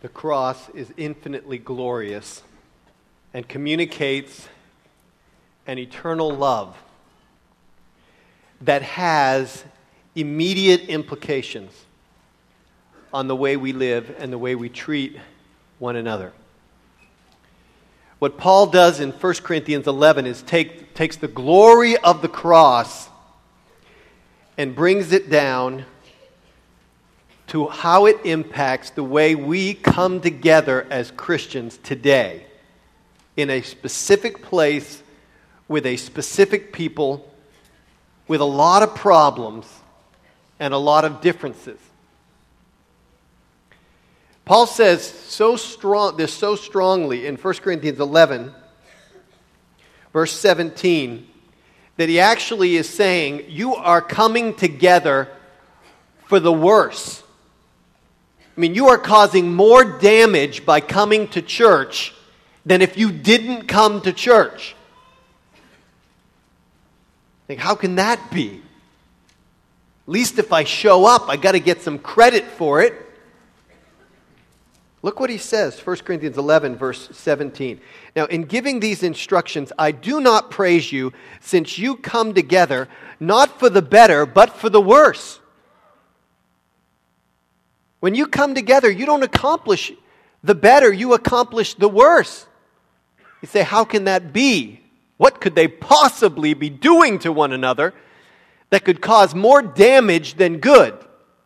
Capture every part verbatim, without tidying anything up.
The cross is infinitely glorious and communicates an eternal love that has immediate implications on the way we live and the way we treat one another. What Paul does in First Corinthians eleven is take, takes the glory of the cross and brings it down to how it impacts the way we come together as Christians today in a specific place with a specific people with a lot of problems and a lot of differences. Paul says so strong this so strongly in First Corinthians eleven, verse seventeen, that he actually is saying you are coming together for the worse. I mean, you are causing more damage by coming to church than if you didn't come to church. Like, how can that be? At least if I show up, I got to get some credit for it. Look what he says, First Corinthians eleven, verse seventeen. Now, in giving these instructions, I do not praise you, since you come together, not for the better, but for the worse. When you come together, you don't accomplish the better, you accomplish the worse. You say, how can that be? What could they possibly be doing to one another that could cause more damage than good?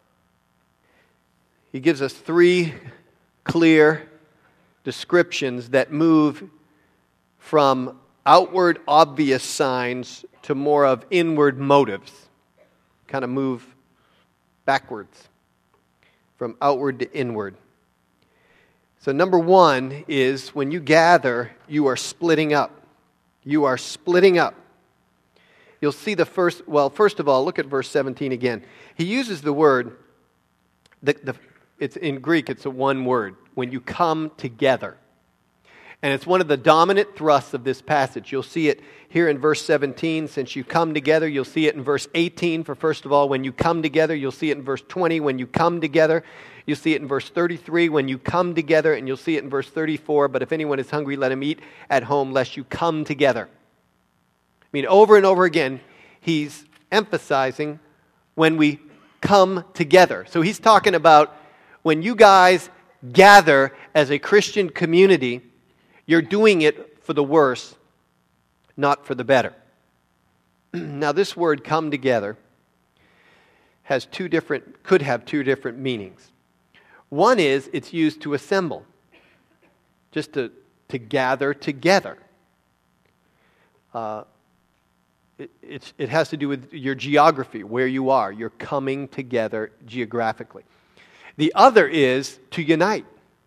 He gives us three clear descriptions that move from outward obvious signs to more of inward motives. Kind of move backwards from outward to inward. So number one is when you gather, you are splitting up. You are splitting up. You'll see the first, well, first of all, look at verse seventeen again. He uses the word, the, the, it's in Greek, it's a one word, when you come together. And it's one of the dominant thrusts of this passage. You'll see it here in verse seventeen, since you come together. You'll see it in verse eighteen, for first of all, when you come together. You'll see it in verse twenty, when you come together. You'll see it in verse thirty-three, when you come together. And you'll see it in verse thirty-four, but if anyone is hungry, let him eat at home, lest you come together. I mean, over and over again, he's emphasizing when we come together. So he's talking about when you guys gather as a Christian community, you're doing it for the worse, not for the better. Now, this word "come together" has two different, could have two different meanings. One is it's used to assemble, just to, to gather together. Uh, it, it's, it has to do with your geography, where you are. You're coming together geographically. The other is to unite.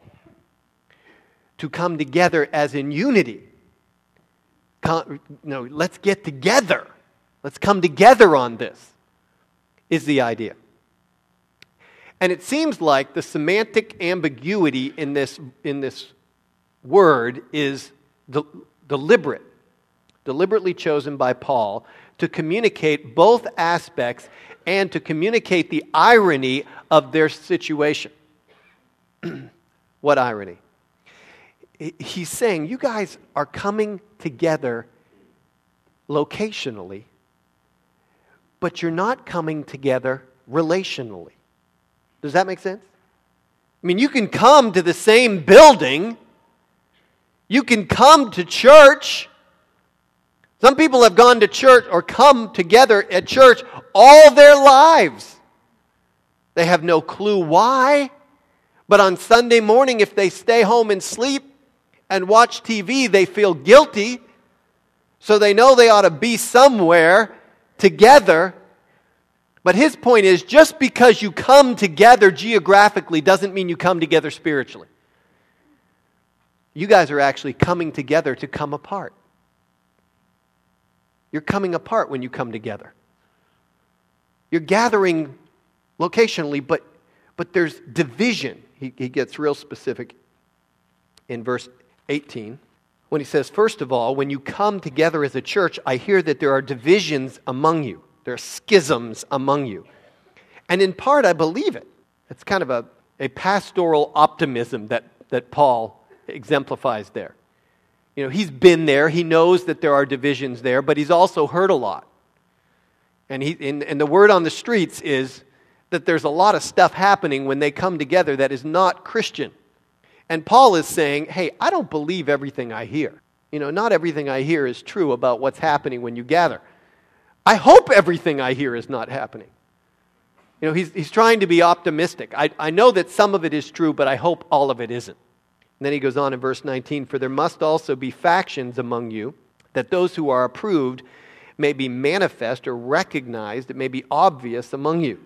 To come together as in unity. Come, no, let's get together. Let's come together on this, is the idea. And it seems like the semantic ambiguity in this, in this word is de- deliberate, deliberately chosen by Paul to communicate both aspects and to communicate the irony of their situation. What irony? He's saying, you guys are coming together locationally, but you're not coming together relationally. Does that make sense? I mean, you can come to the same building. You can come to church. Some people have gone to church or come together at church all their lives. They have no clue why. But on Sunday morning, if they stay home and sleep, and watch T V, they feel guilty, so they know they ought to be somewhere together. But his point is, just because you come together geographically doesn't mean you come together spiritually. You guys are actually coming together to come apart. You're coming apart when you come together. You're gathering locationally, but, but there's division. He, he gets real specific in verse eighteen, when he says, first of all, when you come together as a church, I hear that there are divisions among you. There are schisms among you. And in part, I believe it. It's kind of a a pastoral optimism that, that Paul exemplifies there. You know, he's been there. He knows that there are divisions there, but he's also heard a lot. And, he, and, and the word on the streets is that there's a lot of stuff happening when they come together that is not Christian. And Paul is saying, hey, I don't believe everything I hear. You know, not everything I hear is true about what's happening when you gather. I hope everything I hear is not happening. You know, he's, he's trying to be optimistic. I, I know that some of it is true, but I hope all of it isn't. And then he goes on in verse nineteen, for there must also be factions among you, that those who are approved may be manifest or recognized, it may be obvious among you.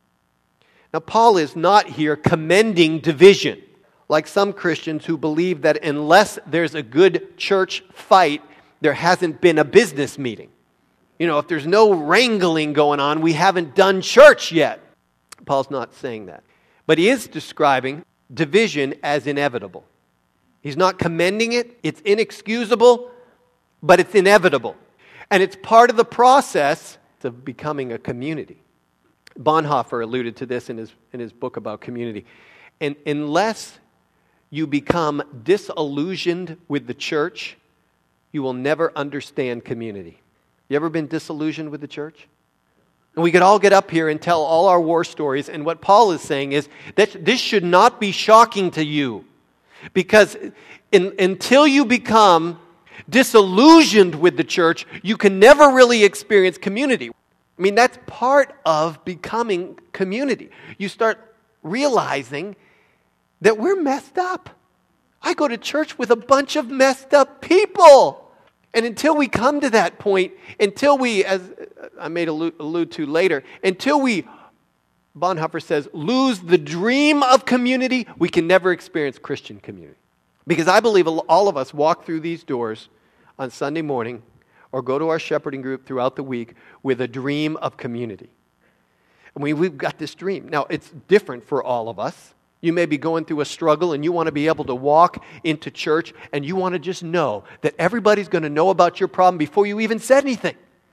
Now, Paul is not here commending division, like some Christians who believe that unless there's a good church fight, there hasn't been a business meeting. You know, if there's no wrangling going on, we haven't done church yet. Paul's not saying that. But he is describing division as inevitable. He's not commending it. It's inexcusable, but it's inevitable. And it's part of the process of becoming a community. Bonhoeffer alluded to this in his, in his book about community. And unless you become disillusioned with the church, you will never understand community. You ever been disillusioned with the church? And we could all get up here and tell all our war stories, and what Paul is saying is that this should not be shocking to you. Because in, until you become disillusioned with the church, you can never really experience community. I mean, that's part of becoming community. You start realizing that we're messed up. I go to church with a bunch of messed up people. And until we come to that point, until we, as I may allude, allude to later, until we, Bonhoeffer says, lose the dream of community, we can never experience Christian community. Because I believe all of us walk through these doors on Sunday morning or go to our shepherding group throughout the week with a dream of community. And we, we've got this dream. Now, it's different for all of us. You may be going through a struggle and you want to be able to walk into church and you want to just know that everybody's going to know about your problem before you even said anything.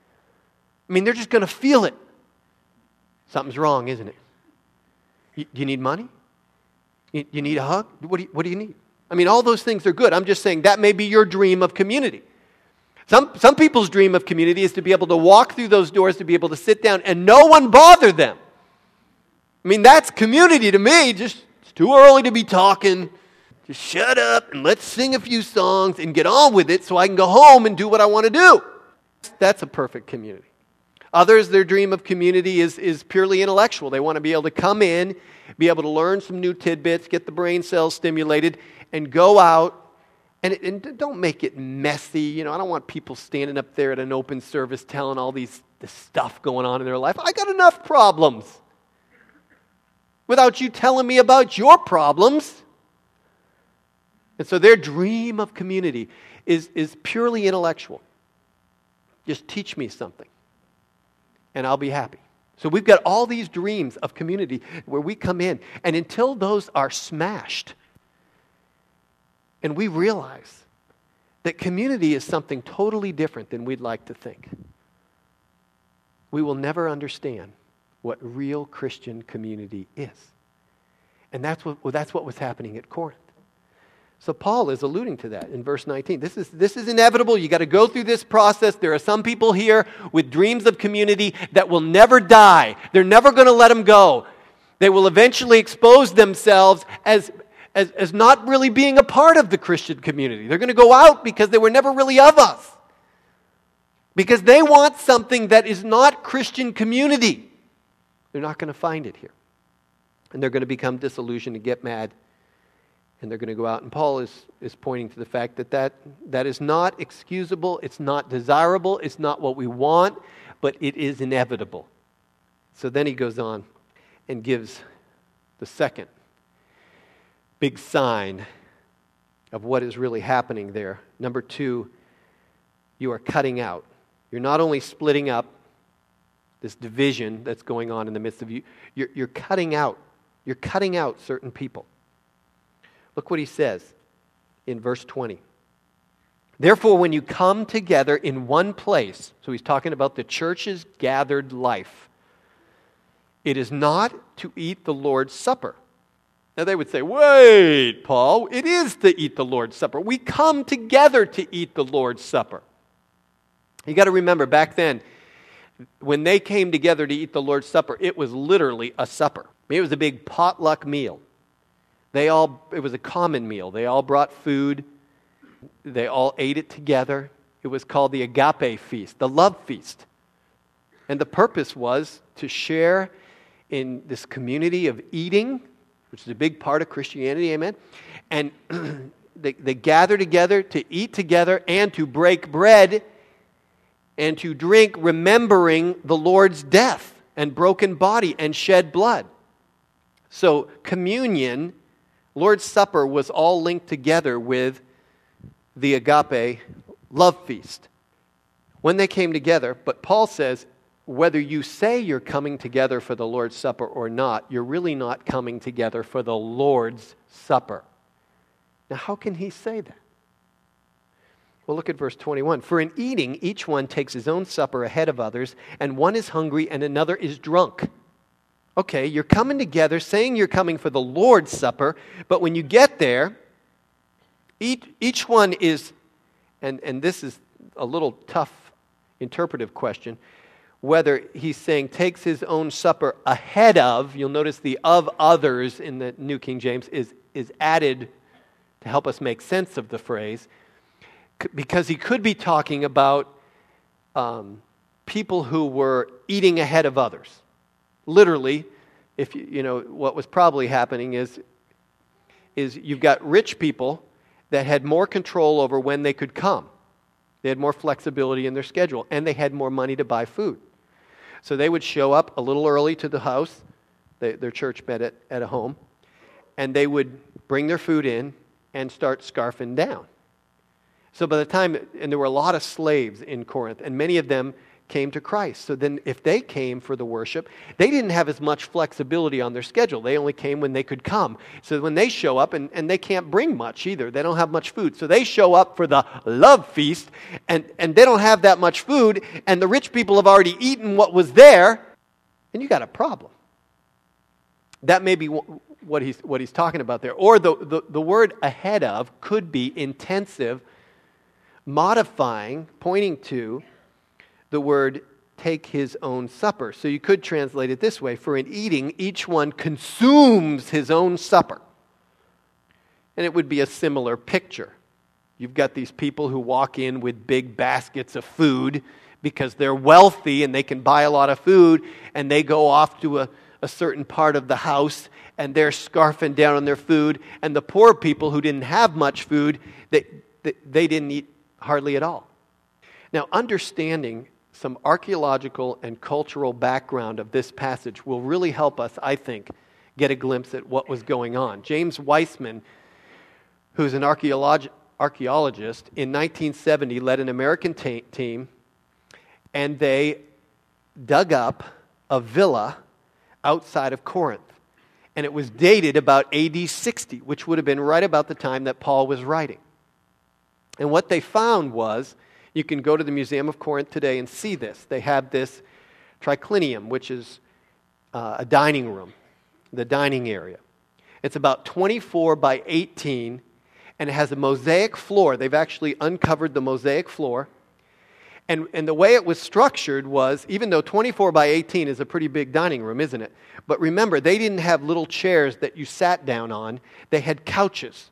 I mean, they're just going to feel it. Something's wrong, isn't it? You, you need money? You, you need a hug? What do you, what do you need? I mean, all those things are good. I'm just saying that may be your dream of community. Some, some people's dream of community is to be able to walk through those doors, to be able to sit down and no one bother them. I mean, that's community to me. Just it's too early to be talking. Just shut up and let's sing a few songs and get on with it so I can go home and do what I want to do. That's a perfect community. Others, their dream of community is, is purely intellectual. They want to be able to come in, be able to learn some new tidbits, get the brain cells stimulated, and go out. And, it, and don't make it messy. You know, I don't want people standing up there at an open service telling all these this stuff going on in their life. I got enough problems without you telling me about your problems. And so their dream of community is, is purely intellectual. Just teach me something, and I'll be happy. So we've got all these dreams of community where we come in, and until those are smashed, and we realize that community is something totally different than we'd like to think, we will never understand what real Christian community is. And that's what, well, that's what was happening at Corinth. So Paul is alluding to that in verse nineteen. This is, this is inevitable. You got to go through this process. There are some people here with dreams of community that will never die. They're never going to let them go. They will eventually expose themselves as, as, as not really being a part of the Christian community. They're going to go out because they were never really of us. Because they want something that is not Christian community. They're not going to find it here. And they're going to become disillusioned and get mad. And they're going to go out. And Paul is, is pointing to the fact that, that that is not excusable. It's not desirable. It's not what we want. But it is inevitable. So then he goes on and gives the second big sign of what is really happening there. Number two, you are cutting out. You're not only splitting up this division that's going on in the midst of you, you're, you're cutting out. You're cutting out certain people. Look what he says in verse twenty. Therefore, when you come together in one place, so he's talking about the church's gathered life, it is not to eat the Lord's Supper. Now they would say, wait, Paul, it is to eat the Lord's Supper. We come together to eat the Lord's Supper. You got to remember, back then, when they came together to eat the Lord's Supper, it was literally a supper. I mean, it was a big potluck meal. They all, it was a common meal. They all brought food. They all ate it together. It was called the agape feast, the love feast. And the purpose was to share in this community of eating, which is a big part of Christianity, amen? And they, they gather together to eat together and to break bread and to drink, remembering the Lord's death and broken body and shed blood. So communion, Lord's Supper, was all linked together with the agape love feast. When they came together, but Paul says, whether you say you're coming together for the Lord's Supper or not, you're really not coming together for the Lord's Supper. Now, how can he say that? Well, look at verse twenty-one. For in eating, each one takes his own supper ahead of others, and one is hungry and another is drunk. Okay, you're coming together saying you're coming for the Lord's Supper, but when you get there, each, each one is, and, and this is a little tough interpretive question, whether he's saying takes his own supper ahead of, you'll notice the of others in the New King James is, is added to help us make sense of the phrase, because he could be talking about um, people who were eating ahead of others. Literally, if you, you know, what was probably happening is, is you've got rich people that had more control over when they could come. They had more flexibility in their schedule, and they had more money to buy food. So they would show up a little early to the house. They, their church met at, at a home. And they would bring their food in and start scarfing down. So by the time, and there were a lot of slaves in Corinth, and many of them came to Christ. So then if they came for the worship, they didn't have as much flexibility on their schedule. They only came when they could come. So when they show up, and, and they can't bring much either. They don't have much food. So they show up for the love feast, and, and they don't have that much food, and the rich people have already eaten what was there, and you got a problem. That may be what he's, what he's talking about there. Or the, the, the word ahead of could be intensive, modifying, pointing to the word take his own supper. So you could translate it this way: for in eating, each one consumes his own supper. And it would be a similar picture. You've got these people who walk in with big baskets of food because they're wealthy and they can buy a lot of food, and they go off to a, a certain part of the house and they're scarfing down on their food, and the poor people who didn't have much food, they, they, they didn't eat hardly at all. Now, understanding some archaeological and cultural background of this passage will really help us, I think, get a glimpse at what was going on. James Weissman, who's an archeolog- archaeologist, in nineteen seventy led an American ta- team, and they dug up a villa outside of Corinth. And it was dated about A D sixty, which would have been right about the time that Paul was writing. And what they found was, you can go to the Museum of Corinth today and see this. They have this triclinium, which is uh, a dining room, the dining area. It's about twenty-four by eighteen, and it has a mosaic floor. They've actually uncovered the mosaic floor. And, and the way it was structured was, even though twenty-four by eighteen is a pretty big dining room, isn't it? But remember, they didn't have little chairs that you sat down on. They had couches.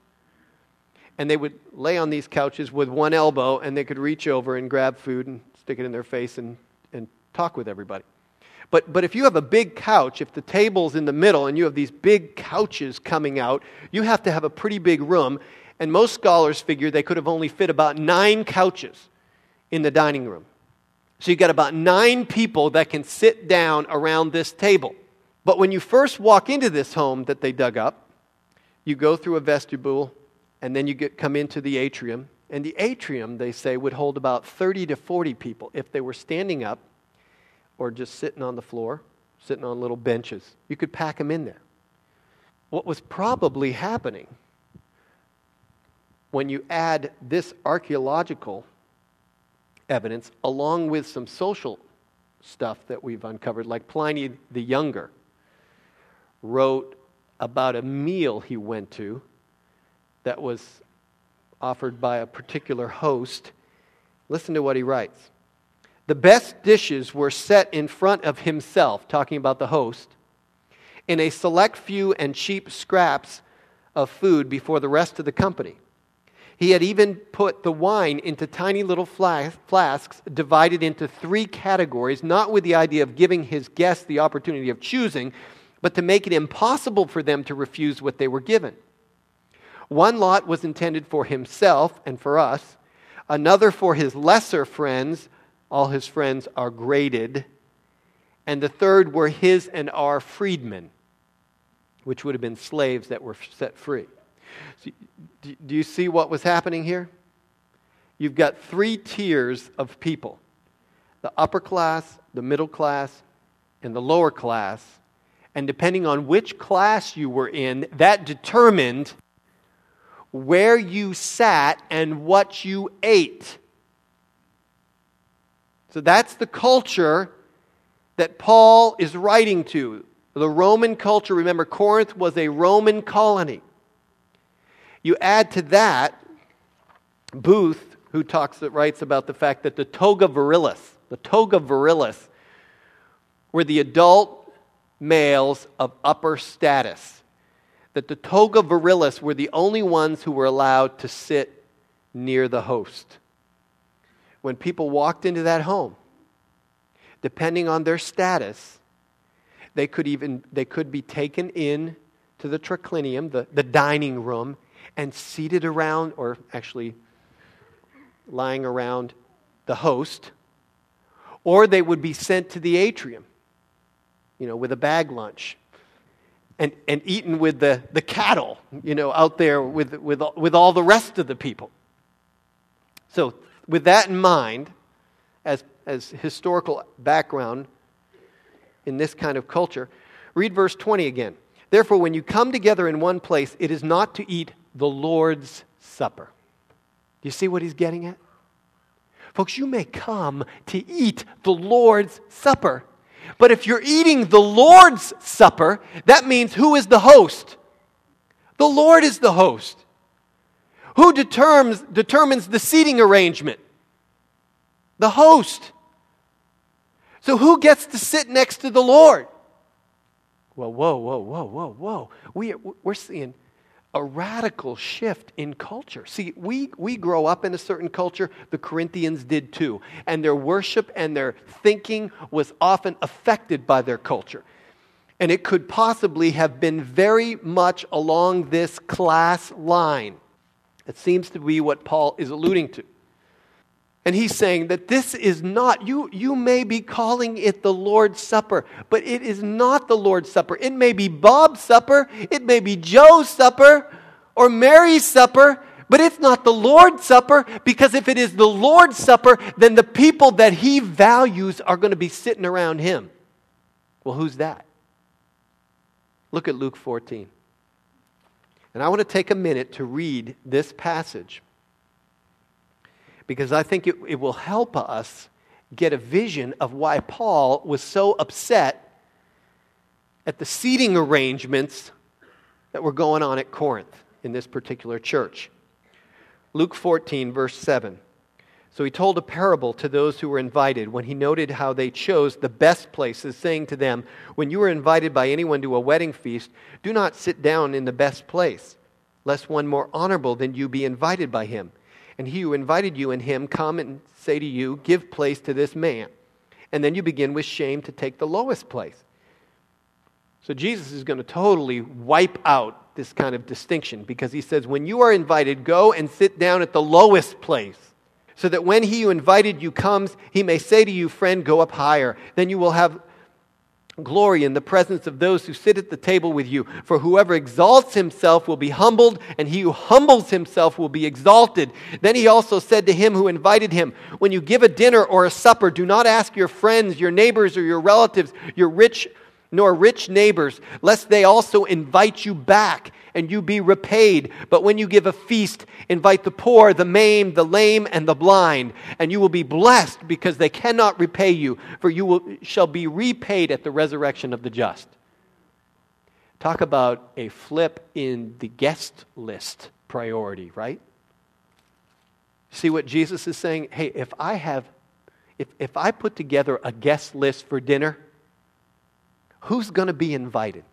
And they would lay on these couches with one elbow, and they could reach over and grab food and stick it in their face and, and talk with everybody. But, but if you have a big couch, if the table's in the middle and you have these big couches coming out, you have to have a pretty big room. And most scholars figure they could have only fit about nine couches in the dining room. So you've got about nine people that can sit down around this table. But when you first walk into this home that they dug up, you go through a vestibule, and then you get come into the atrium. And the atrium, they say, would hold about thirty to forty people if they were standing up or just sitting on the floor, sitting on little benches. You could pack them in there. What was probably happening when you add this archaeological evidence along with some social stuff that we've uncovered, like Pliny the Younger wrote about a meal he went to that was offered by a particular host. Listen to what he writes. The best dishes were set in front of himself, talking about the host, in a select few and cheap scraps of food before the rest of the company. He had even put the wine into tiny little flasks divided into three categories, not with the idea of giving his guests the opportunity of choosing, but to make it impossible for them to refuse what they were given. One lot was intended for himself and for us, another for his lesser friends, all his friends are graded, and the third were his and our freedmen, which would have been slaves that were set free. So, do you see what was happening here? You've got three tiers of people. The upper class, the middle class, and the lower class. And depending on which class you were in, that determined where you sat and what you ate. So that's the culture that Paul is writing to. The Roman culture, remember, Corinth was a Roman colony. You add to that Booth, who talks, that writes about the fact that the toga virilis, the toga virilis, were the adult males of upper status. That the toga virilis were the only ones who were allowed to sit near the host. When people walked into that home, depending on their status, they could even they could be taken in to the triclinium, the, the dining room, and seated around, or actually lying around the host, or they would be sent to the atrium, you know, with a bag lunch, and, and eaten with the, the cattle, you know, out there with, with, with all the rest of the people. So with that in mind, as, as historical background in this kind of culture, read verse twenty again. Therefore, when you come together in one place, it is not to eat the Lord's Supper. Do you see what he's getting at? Folks, you may come to eat the Lord's Supper, but if you're eating the Lord's Supper, that means who is the host? The Lord is the host. Who determines, determines the seating arrangement? The host. So who gets to sit next to the Lord? Well, whoa, whoa, whoa, whoa, whoa. We, we're seeing a radical shift in culture. See, we, we grow up in a certain culture. The Corinthians did too. And their worship and their thinking was often affected by their culture. And it could possibly have been very much along this class line. It seems to be what Paul is alluding to. And he's saying that this is not, you, you may be calling it the Lord's Supper, but it is not the Lord's Supper. It may be Bob's supper, it may be Joe's supper, or Mary's supper, but it's not the Lord's Supper, because if it is the Lord's Supper, then the people that he values are going to be sitting around him. Well, who's that? Look at Luke fourteen. And I want to take a minute to read this passage, because I think it, it will help us get a vision of why Paul was so upset at the seating arrangements that were going on at Corinth in this particular church. Luke fourteen, verse seven. So he told a parable to those who were invited when he noted how they chose the best places, saying to them, when you are invited by anyone to a wedding feast, do not sit down in the best place, lest one more honorable than you be invited by him. And he who invited you and him come and say to you, give place to this man. And then you begin with shame to take the lowest place. So Jesus is going to totally wipe out this kind of distinction, because he says, when you are invited, go and sit down at the lowest place, so that when he who invited you comes, he may say to you, friend, go up higher. Then you will have glory in the presence of those who sit at the table with you. For whoever exalts himself will be humbled, and he who humbles himself will be exalted. Then he also said to him who invited him, when you give a dinner or a supper, do not ask your friends, your neighbors, or your relatives, your rich nor rich neighbors, lest they also invite you back and you be repaid. But when you give a feast, invite the poor, the maimed, the lame, and the blind, and you will be blessed, because they cannot repay you, for you will, shall be repaid at the resurrection of the just. Talk about a flip in the guest list priority, right? See what Jesus is saying? Hey, if I have, if, if I put together a guest list for dinner, who's going to be invited?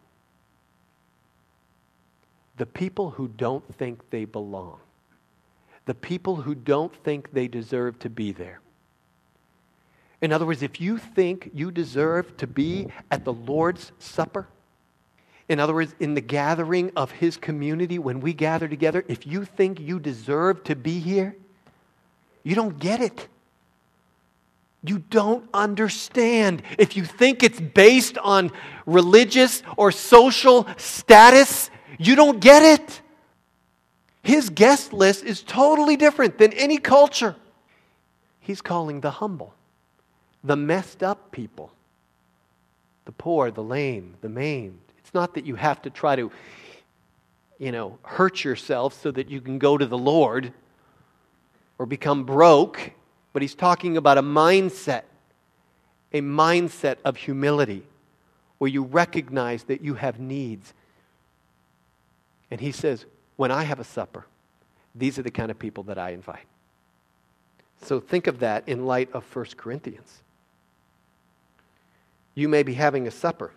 The people who don't think they belong. The people who don't think they deserve to be there. In other words, if you think you deserve to be at the Lord's Supper, in other words, in the gathering of His community, when we gather together, if you think you deserve to be here, you don't get it. You don't understand. If you think it's based on religious or social status, you don't get it. His guest list is totally different than any culture. He's calling the humble, the messed up people, the poor, the lame, the maimed. It's not that you have to try to, you know, hurt yourself so that you can go to the Lord or become broke, but he's talking about a mindset, a mindset of humility where you recognize that you have needs. And he says, when I have a supper, these are the kind of people that I invite. So think of that in light of First Corinthians. You may be having a supper,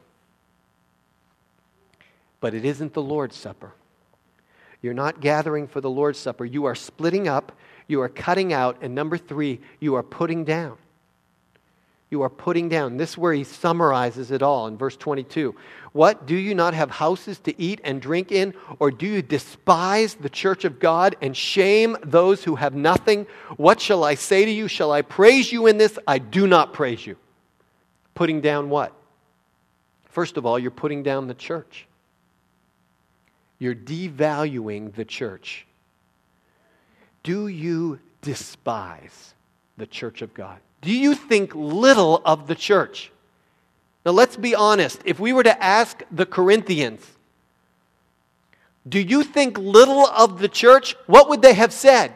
but it isn't the Lord's Supper. You're not gathering for the Lord's Supper. You are splitting up, you are cutting out, and number three, you are putting down. You are putting down. This is where he summarizes it all in verse twenty-two. What, do you not have houses to eat and drink in? Or do you despise the church of God and shame those who have nothing? What shall I say to you? Shall I praise you in this? I do not praise you. Putting down what? First of all, you're putting down the church. You're devaluing the church. Do you despise the church of God? Do you think little of the church? Now let's be honest. If we were to ask the Corinthians, do you think little of the church? What would they have said?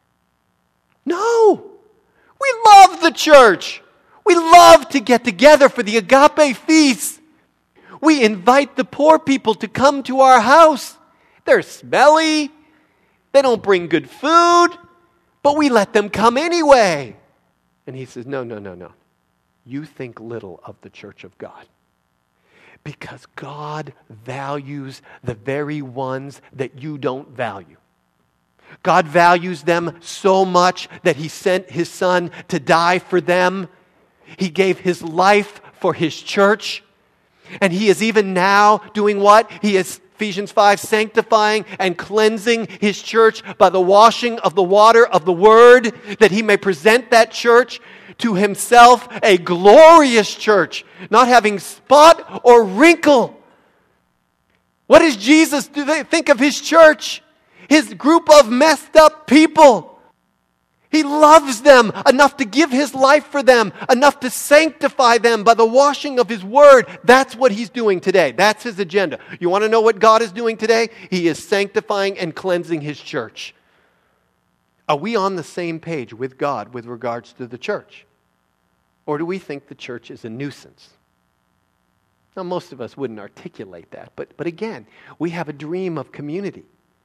No. We love the church. We love to get together for the agape feast. We invite the poor people to come to our house. They're smelly. They don't bring good food, but we let them come anyway. And he says, no, no, no, no. You think little of the church of God. Because God values the very ones that you don't value. God values them so much that He sent His Son to die for them. He gave His life for His church. And He is even now doing what? He is, Ephesians five, sanctifying and cleansing His church by the washing of the water of the Word, that He may present that church to Himself a glorious church, not having spot or wrinkle. What does Jesus do they think of His church? His group of messed up people. He loves them enough to give His life for them, enough to sanctify them by the washing of His Word. That's what He's doing today. That's His agenda. You want to know what God is doing today? He is sanctifying and cleansing His church. Are we on the same page with God with regards to the church? Or do we think the church is a nuisance? Now, most of us wouldn't articulate that, but, but again, we have a dream of community,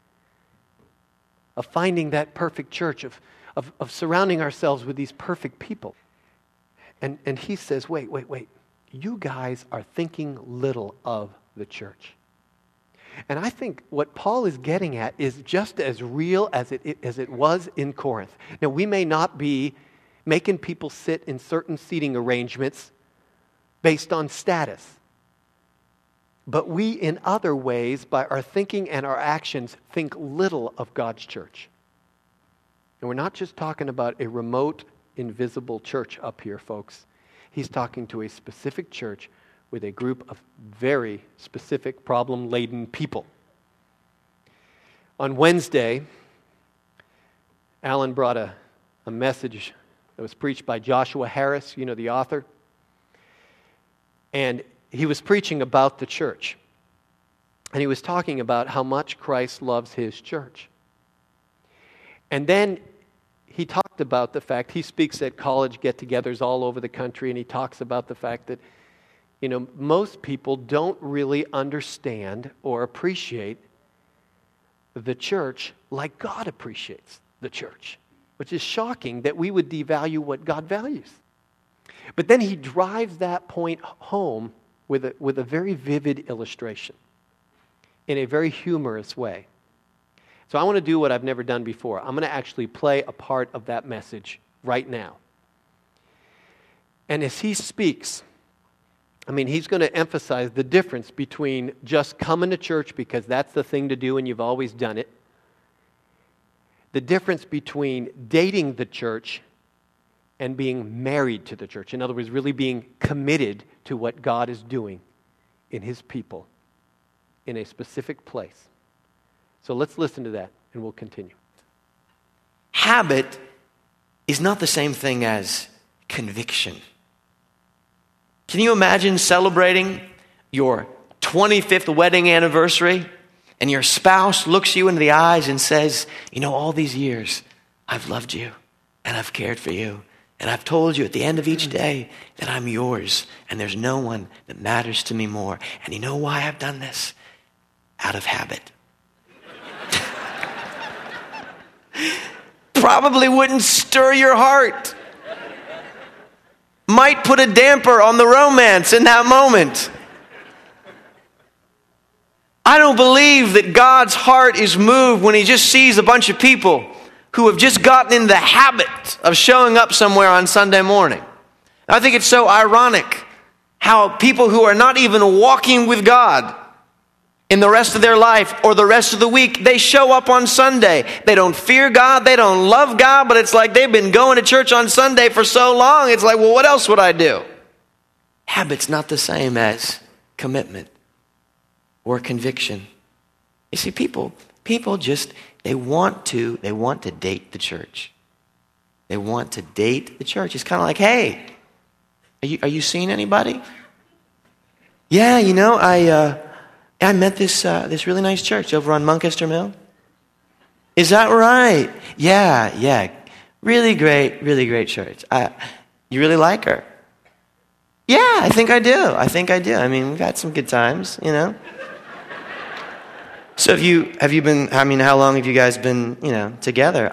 of finding that perfect church, of, of, of surrounding ourselves with these perfect people. And, and he says, wait, wait, wait. You guys are thinking little of the church. And I think what Paul is getting at is just as real as it, as it was in Corinth. Now, we may not be making people sit in certain seating arrangements based on status. But we, in other ways, by our thinking and our actions, think little of God's church. And we're not just talking about a remote, invisible church up here, folks. He's talking to a specific church with a group of very specific, problem-laden people. On Wednesday, Alan brought a, a message that was preached by Joshua Harris, you know, the author. And he was preaching about the church. And he was talking about how much Christ loves His church. And then he talked about the fact, he speaks at college get-togethers all over the country, and he talks about the fact that, you know, most people don't really understand or appreciate the church like God appreciates the church, which is shocking that we would devalue what God values. But then he drives that point home with a, with a very vivid illustration in a very humorous way. So I want to do what I've never done before. I'm going to actually play a part of that message right now. And as he speaks, I mean, he's going to emphasize the difference between just coming to church because that's the thing to do and you've always done it. The difference between dating the church and being married to the church. In other words, really being committed to what God is doing in his people in a specific place. So let's listen to that and we'll continue. Habit is not the same thing as conviction. Can you imagine celebrating your twenty-fifth wedding anniversary and your spouse looks you in the eyes and says, you know, all these years I've loved you and I've cared for you and I've told you at the end of each day that I'm yours and there's no one that matters to me more. And you know why I've done this? Out of habit. Probably wouldn't stir your heart. Might put a damper on the romance in that moment. I don't believe that God's heart is moved when he just sees a bunch of people who have just gotten in the habit of showing up somewhere on Sunday morning. I think it's so ironic how people who are not even walking with God in the rest of their life or the rest of the week, they show up on Sunday. They don't fear God, they don't love God, but it's like they've been going to church on Sunday for so long, it's like, well, what else would I do? Habit's not the same as commitment or conviction. You see, people, people just, they want to, they want to date the church. They want to date the church. It's kind of like, hey, are you, are you seeing anybody? Yeah, you know, I, uh, I met this uh, this really nice church over on Muncaster Mill. Is that right? Yeah, yeah. Really great, really great church. I, you really like her? Yeah, I think I do. I think I do. I mean, we've had some good times, you know. So have you have you been, I mean, how long have you guys been, you know, together?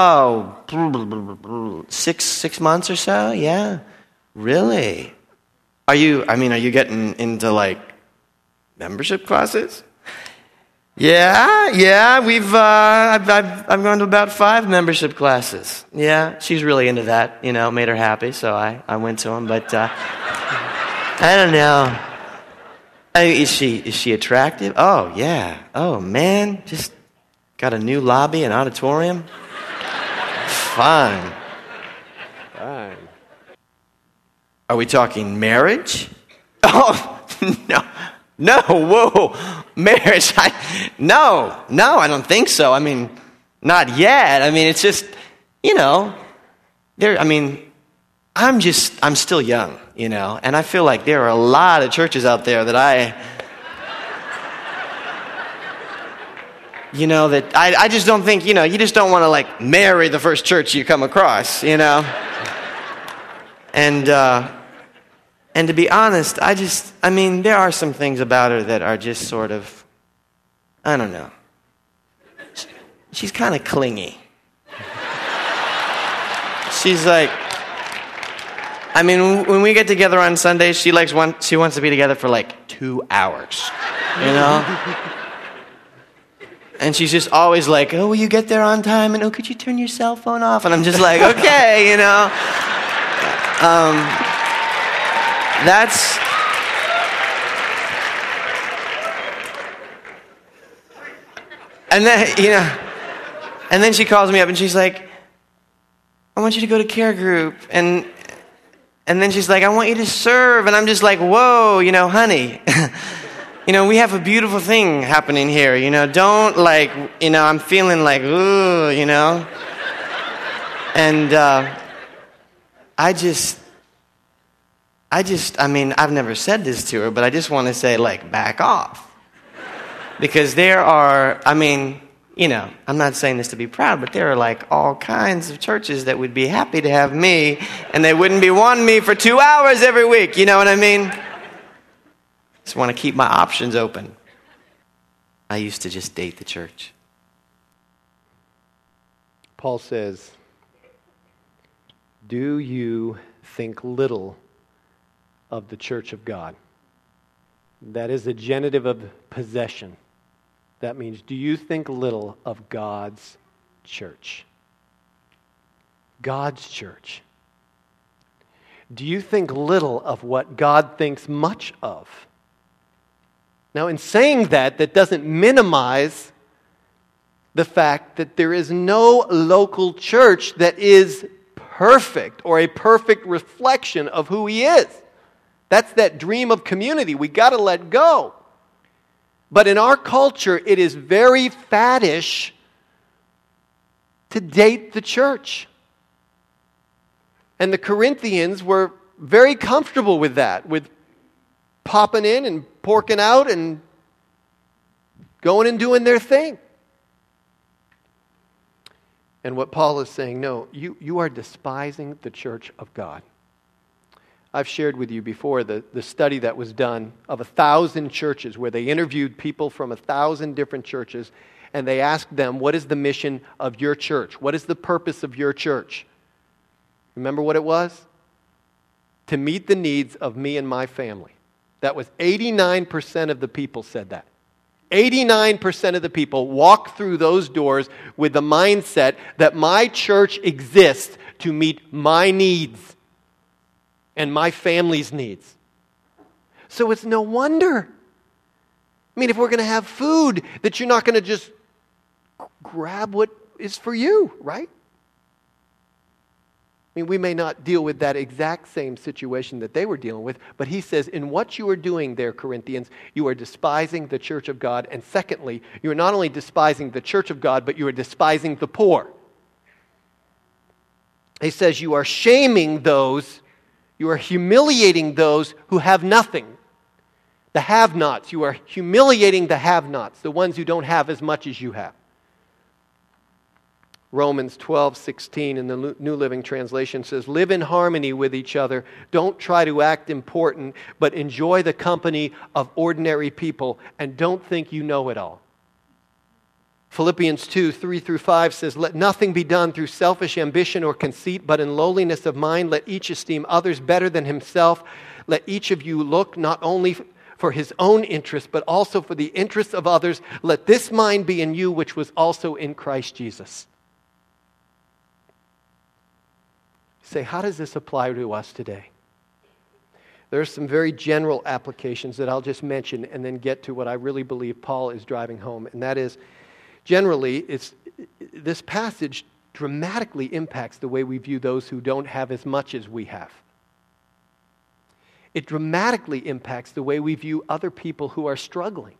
Oh, six six months or so? Yeah. Really? Are you, I mean, are you getting into like membership classes? Yeah, yeah, we've, uh, I've, I've, I've gone to about five membership classes. Yeah, she's really into that, you know, made her happy, so I, I went to them, but, uh, I don't know. I mean, is she, is she attractive? Oh, yeah. Oh, man, just got a new lobby and auditorium. Fine. Fine. Are we talking marriage? Oh, no. No, whoa, marriage, I, no, no, I don't think so. I mean, not yet. I mean, it's just, you know, there, I mean, I'm just, I'm still young, you know, and I feel like there are a lot of churches out there that I, you know, that I, I just don't think, you know, you just don't want to like marry the first church you come across, you know, and, uh, And to be honest, I just, I mean, there are some things about her that are just sort of, I don't know. She's kind of clingy. She's like, I mean, when we get together on Sundays, she likes one, she wants to be together for like two hours, you know? And she's just always like, oh, will you get there on time? And oh, could you turn your cell phone off? And I'm just like, okay, you know? Um... That's, and then, you know, and then she calls me up and she's like, I want you to go to care group. And, and then she's like, I want you to serve. And I'm just like, whoa, you know, honey, you know, we have a beautiful thing happening here. You know, don't like, you know, I'm feeling like, ooh, you know. And uh, I just... I just, I mean, I've never said this to her, but I just want to say, like, back off. Because there are, I mean, you know, I'm not saying this to be proud, but there are, like, all kinds of churches that would be happy to have me, and they wouldn't be wanting me for two hours every week, you know what I mean? Just want to keep my options open. I used to just date the church. Paul says, do you think little of the church of God? That is a genitive of possession. That means, do you think little of God's church? God's church. Do you think little of what God thinks much of? Now, in saying that, that doesn't minimize the fact that there is no local church that is perfect or a perfect reflection of who He is. That's that dream of community. We got to let go. But in our culture, it is very faddish to date the church. And the Corinthians were very comfortable with that, with popping in and porking out and going and doing their thing. And what Paul is saying, no, you, you are despising the church of God. I've shared with you before the, the study that was done of a thousand churches where they interviewed people from a thousand different churches and they asked them, what is the mission of your church? What is the purpose of your church? Remember what it was? To meet the needs of me and my family. That was eighty-nine percent of the people said that. eighty-nine percent of the people walk through those doors with the mindset that my church exists to meet my needs and my family's needs. So it's no wonder. I mean, if we're going to have food, that you're not going to just grab what is for you, right? I mean, we may not deal with that exact same situation that they were dealing with, but he says, in what you are doing there, Corinthians, you are despising the church of God. And secondly, you are not only despising the church of God, but you are despising the poor. He says, you are shaming those, you are humiliating those who have nothing. The have-nots. You are humiliating the have-nots, the ones who don't have as much as you have. Romans twelve sixteen in the New Living Translation says, live in harmony with each other. Don't try to act important, but enjoy the company of ordinary people, and don't think you know it all. Philippians two three through five says, let nothing be done through selfish ambition or conceit, but in lowliness of mind, let each esteem others better than himself. Let each of you look not only for his own interest, but also for the interests of others. Let this mind be in you, which was also in Christ Jesus. Say, how does this apply to us today? There are some very general applications that I'll just mention and then get to what I really believe Paul is driving home. And that is, generally, it's, this passage dramatically impacts the way we view those who don't have as much as we have. It dramatically impacts the way we view other people who are struggling.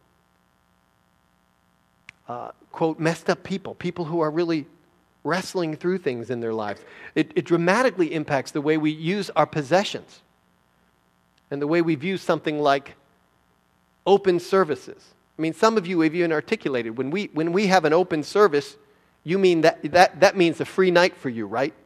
Uh, quote, messed up people, people who are really wrestling through things in their lives. It, it dramatically impacts the way we use our possessions and the way we view something like open services. I mean, some of you have even articulated, when we when we have an open service, you mean that that, that means a free night for you, right?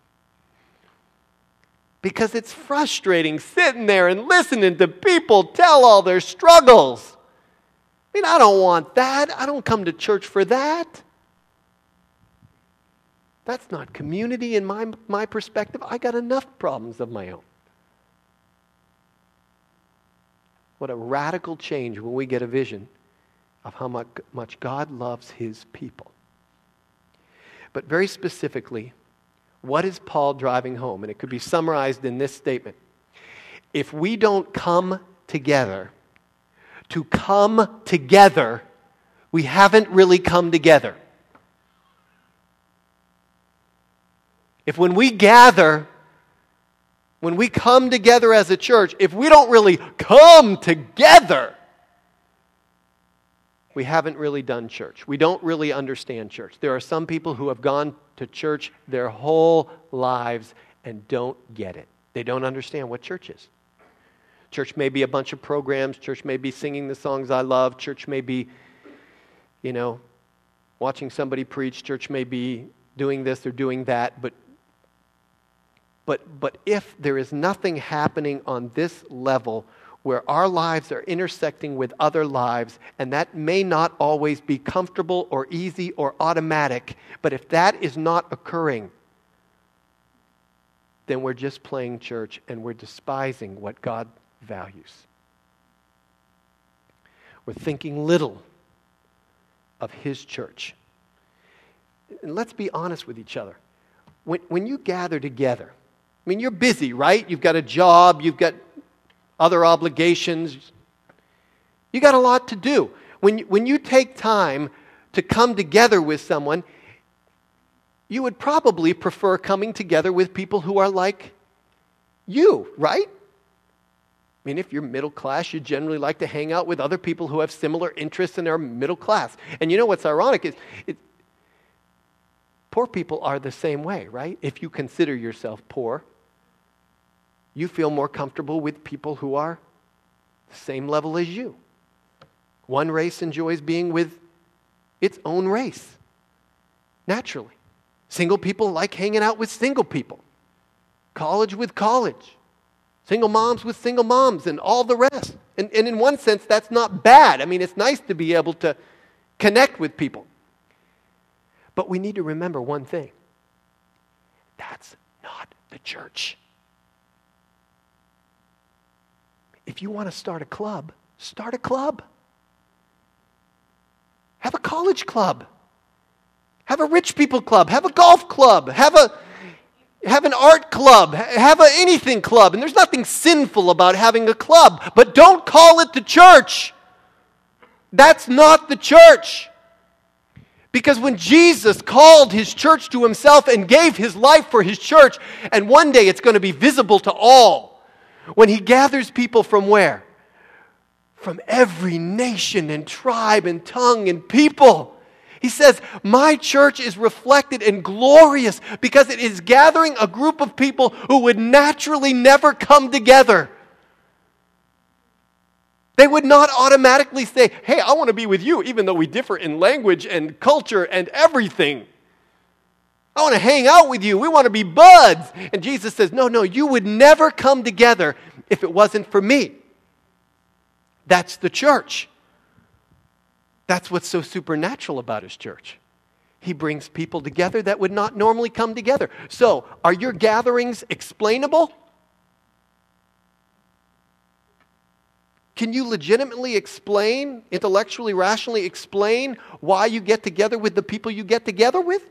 Because it's frustrating sitting there and listening to people tell all their struggles. I mean, I don't want that. I don't come to church for that. That's not community in my, my perspective. I got enough problems of my own. What a radical change when we get a vision of how much, much God loves His people. But very specifically, what is Paul driving home? And it could be summarized in this statement. If we don't come together, to come together, we haven't really come together. If when we gather, when we come together as a church, if we don't really come together, we haven't really done church. We don't really understand church. There are some people who have gone to church their whole lives and don't get it. They don't understand what church is. Church may be a bunch of programs. Church may be singing the songs I love. Church may be, you know, watching somebody preach. Church may be doing this or doing that. But But, but if there is nothing happening on this level where our lives are intersecting with other lives, and that may not always be comfortable or easy or automatic, but if that is not occurring, then we're just playing church and we're despising what God values. We're thinking little of His church. And let's be honest with each other. When, when you gather together, I mean, you're busy, right? You've got a job, you've got other obligations. You got a lot to do. When, when you take time to come together with someone, you would probably prefer coming together with people who are like you, right? I mean, if you're middle class, you generally like to hang out with other people who have similar interests and are middle class. And you know what's ironic is it, poor people are the same way, right? If you consider yourself poor, you feel more comfortable with people who are the same level as you. One race enjoys being with its own race, naturally. Single people like hanging out with single people. College with college. Single moms with single moms and all the rest. And, and in one sense, that's not bad. I mean, it's nice to be able to connect with people. But we need to remember one thing. That's not the church. If you want to start a club, start a club. Have a college club. Have a rich people club. Have a golf club. Have a have an art club. Have a anything club. And there's nothing sinful about having a club. But don't call it the church. That's not the church. Because when Jesus called His church to Himself and gave His life for His church, and one day it's going to be visible to all, when He gathers people from where? From every nation and tribe and tongue and people. He says, my church is reflected and glorious because it is gathering a group of people who would naturally never come together. They would not automatically say, hey, I want to be with you, even though we differ in language and culture and everything. I want to hang out with you. We want to be buds. And Jesus says, no, no, you would never come together if it wasn't for me. That's the church. That's what's so supernatural about His church. He brings people together that would not normally come together. So, are your gatherings explainable? Can you legitimately explain, intellectually, rationally explain why you get together with the people you get together with?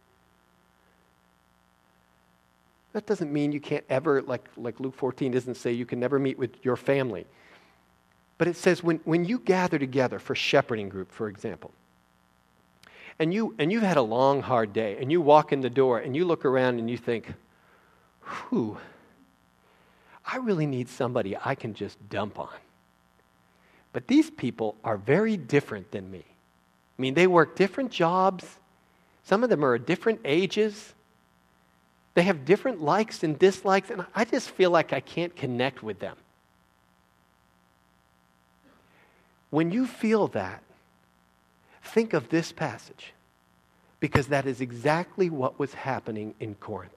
That doesn't mean you can't ever, like, like Luke fourteen doesn't say you can never meet with your family. But it says when, when you gather together for shepherding group, for example, and, you, and you've had a long, hard day, and you walk in the door, and you look around and you think, whew, I really need somebody I can just dump on. But these people are very different than me. I mean, they work different jobs. Some of them are at different ages. They have different likes and dislikes, and I just feel like I can't connect with them. When you feel that, think of this passage, because that is exactly what was happening in Corinth.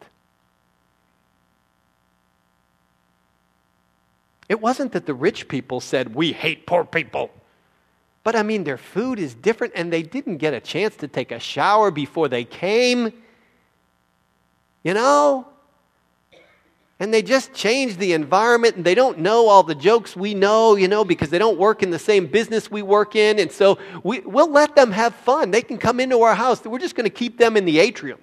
It wasn't that the rich people said, we hate poor people. But I mean, their food is different, and they didn't get a chance to take a shower before they came. You know? And they just changed the environment, and they don't know all the jokes we know, you know, because they don't work in the same business we work in. And so we, we'll let them have fun. They can come into our house. We're just going to keep them in the atrium.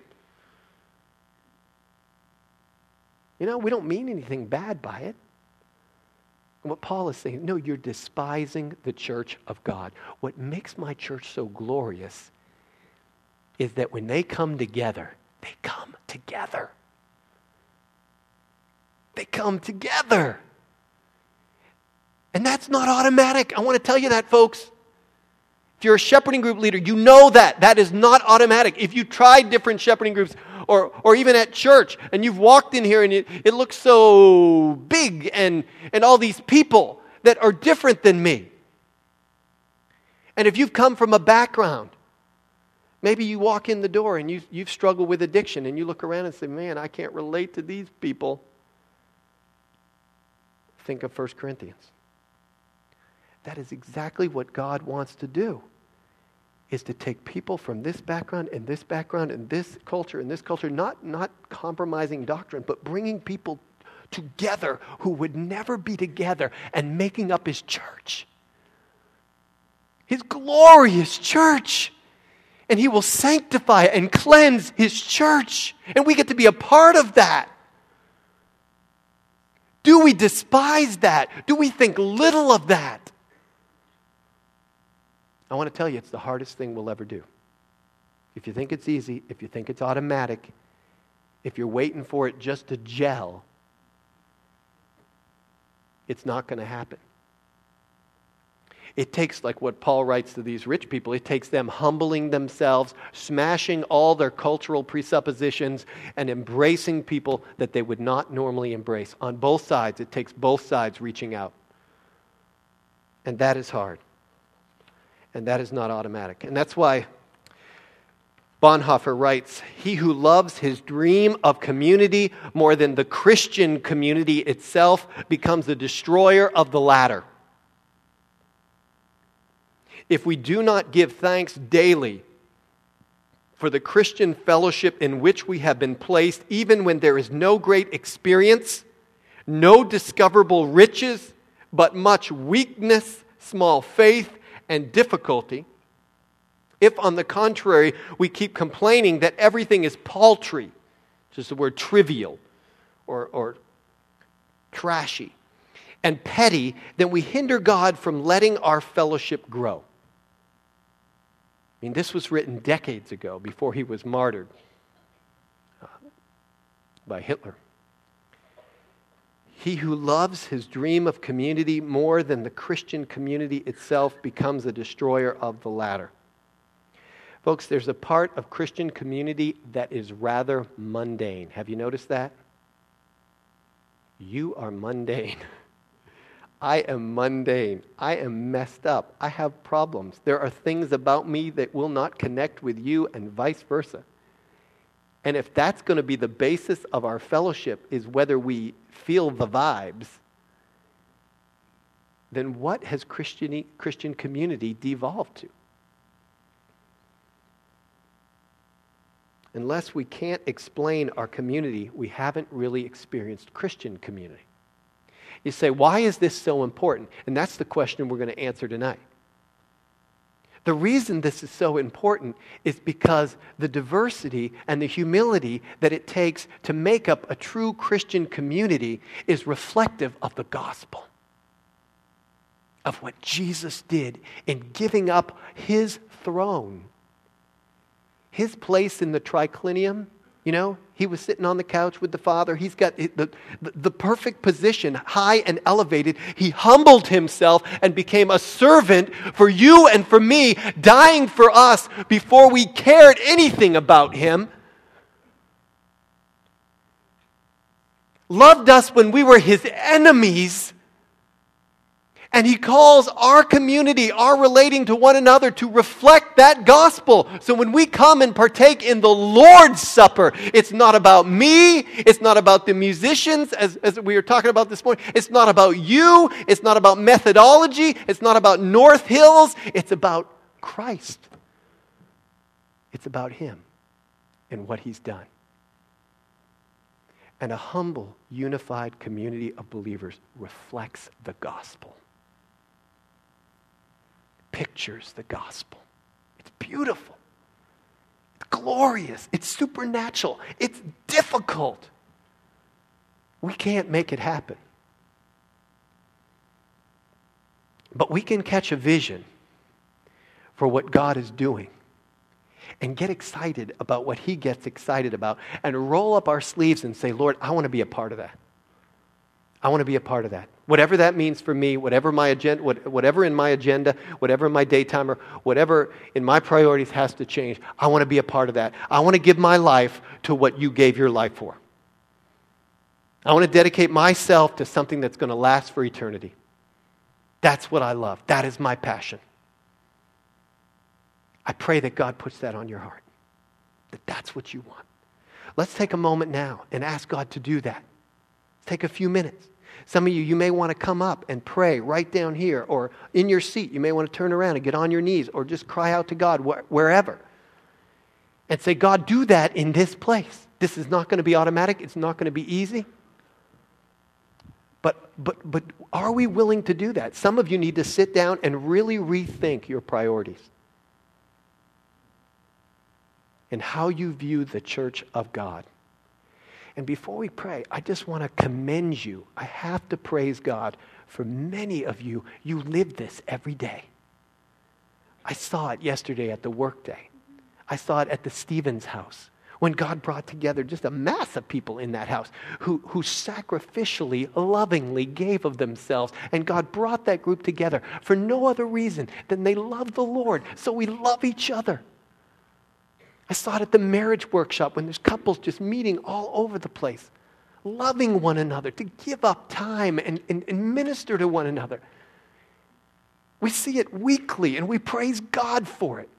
You know, we don't mean anything bad by it. And what Paul is saying, no, you're despising the church of God. What makes my church so glorious is that when they come together, they come together. They come together. And that's not automatic. I want to tell you that, folks. If you're a shepherding group leader, you know that. That is not automatic. If you tried different shepherding groups, or, or even at church, and you've walked in here and it, it looks so big, and, and all these people that are different than me. And if you've come from a background, maybe you walk in the door and you, you've struggled with addiction, and you look around and say, man, I can't relate to these people. Think of First Corinthians. that is exactly what God wants to do, is to take people from this background and this background and this culture and this culture, not, not compromising doctrine, but bringing people together who would never be together and making up his church. His glorious church. And he will sanctify and cleanse his church. And we get to be a part of that. Do we despise that? Do we think little of that? I want to tell you, it's the hardest thing we'll ever do. If you think it's easy, if you think it's automatic, if you're waiting for it just to gel, it's not going to happen. It takes, like what Paul writes to these rich people, it takes them humbling themselves, smashing all their cultural presuppositions, and embracing people that they would not normally embrace. On both sides, it takes both sides reaching out. And that is hard. And that is not automatic. And that's why Bonhoeffer writes, he who loves his dream of community more than the Christian community itself becomes the destroyer of the latter. If we do not give thanks daily for the Christian fellowship in which we have been placed, even when there is no great experience, no discoverable riches, but much weakness, small faith, and difficulty, if on the contrary we keep complaining that everything is paltry, which is the word trivial or, or trashy, and petty, then we hinder God from letting our fellowship grow. I mean, this was written decades ago, before he was martyred uh, by Hitler. He who loves his dream of community more than the Christian community itself becomes a destroyer of the latter. Folks, there's a part of Christian community that is rather mundane. Have you noticed that? You are mundane. I am mundane. I am messed up. I have problems. There are things about me that will not connect with you, and vice versa. And if that's going to be the basis of our fellowship, is whether we feel the vibes, then what has Christian, Christian community devolved to? Unless we can't explain our community, we haven't really experienced Christian community. You say, why is this so important? And that's the question we're going to answer tonight. The reason this is so important is because the diversity and the humility that it takes to make up a true Christian community is reflective of the gospel, of what Jesus did in giving up his throne, his place in the triclinium. You know, he was sitting on the couch with the Father. He's got the, the, the perfect position, high and elevated. He humbled himself and became a servant for you and for me, dying for us before we cared anything about him. Loved us when we were his enemies. And he calls our community, our relating to one another, to reflect that gospel. So when we come and partake in the Lord's Supper, it's not about me. It's not about the musicians, as, as we were talking about this morning. It's not about you. It's not about methodology. It's not about North Hills. It's about Christ. It's about him and what he's done. And a humble, unified community of believers reflects the gospel. Pictures the gospel. It's beautiful. It's glorious. It's supernatural. It's difficult. We can't make it happen. But we can catch a vision for what God is doing and get excited about what he gets excited about and roll up our sleeves and say, Lord, I want to be a part of that. I want to be a part of that. Whatever that means for me, whatever my agenda, whatever in my agenda, whatever in my daytimer, whatever in my priorities has to change, I want to be a part of that. I want to give my life to what you gave your life for. I want to dedicate myself to something that's going to last for eternity. That's what I love. That is my passion. I pray that God puts that on your heart, that that's what you want. Let's take a moment now and ask God to do that. Take a few minutes. Some of you, you may want to come up and pray right down here, or in your seat. You may want to turn around and get on your knees, or just cry out to God wh- wherever. And say, God, do that in this place. This is not going to be automatic. It's not going to be easy. But, but, but are we willing to do that? Some of you need to sit down and really rethink your priorities and how you view the church of God. And before we pray, I just want to commend you. I have to praise God for many of you. You live this every day. I saw it yesterday at the workday. I saw it at the Stevens house when God brought together just a mass of people in that house who, who sacrificially, lovingly gave of themselves. And God brought that group together for no other reason than they love the Lord. So we love each other. I saw it at the marriage workshop when there's couples just meeting all over the place, loving one another, to give up time and, and, and minister to one another. We see it weekly and we praise God for it.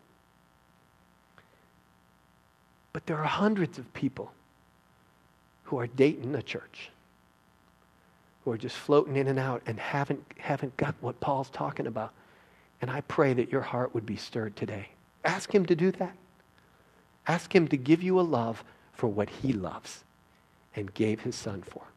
But there are hundreds of people who are dating a church, who are just floating in and out and haven't, haven't got what Paul's talking about. And I pray that your heart would be stirred today. Ask him to do that. Ask him to give you a love for what he loves and gave his son for.